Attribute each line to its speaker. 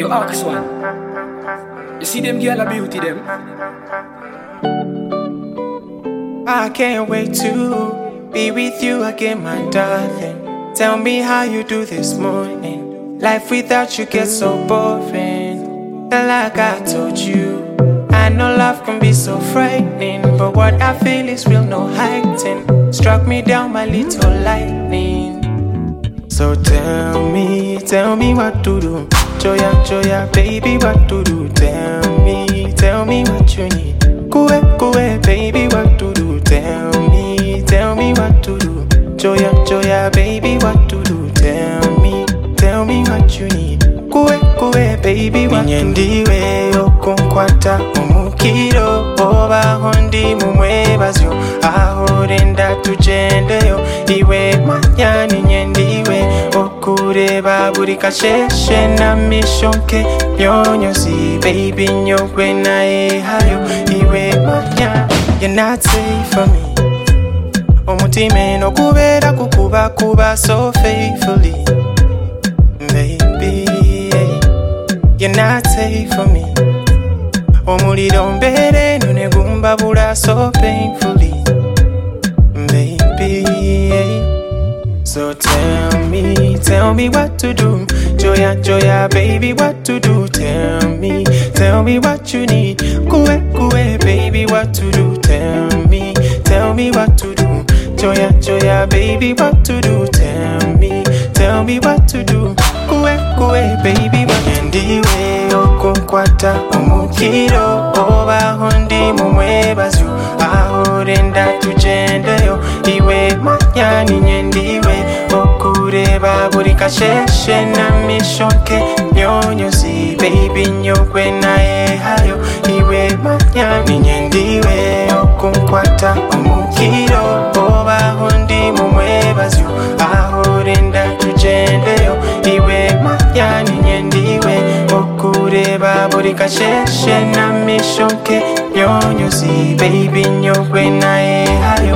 Speaker 1: You ask one. You see them girl a beauty them.
Speaker 2: I can't wait to be with you again, my darling. Tell me how you do this morning. Life without you gets so boring. Like I told you, I know love can be so frightening, but what I feel is real, no hiding. Struck me down my little lightning. So tell me what to do. Joya, Joya, baby, what to do? Tell me what you need. Kue, baby, what to do? Tell me what to do. Joya, Joya, baby, what to do? Tell me what you need. Kue, baby, what to do? Ninyendiwe okunkwata omukiro oba hondi mumwebazyo ahorenda tujendeyo iwe manya ninyendiwe okureba buri kasheshe na mishonke nyonyozi baby nyogwe naye hayo iwe manya. You're not safe for me. Omutime no kubera kukuba so faithfully baby. You're not safe for me. Omuliro mbere nunegumba bula so painfully baby. So tell me what to do. Joya, Joya, baby, what to do? Tell me what you need. Kue, baby, what to do? Tell me what to do. Joya, Joya, baby, what to do? Tell me what to do. Kue, baby, what ndiwe okunkwata omukiro oba hondi mumwebazyo ahorenda tujendeyo iwe manya ninyendiwe okureba buri kasheshe na mishonke nyonyozi baby nyogwe naye hayo iwe manya ninyendiwe okunkwata omukiro oba hondi mumwebazyo ahorenda tujendeyo iwe manya ninyendiwe okureba buri kasheshe na mishonke nyonyozi baby nyogwe naye hayo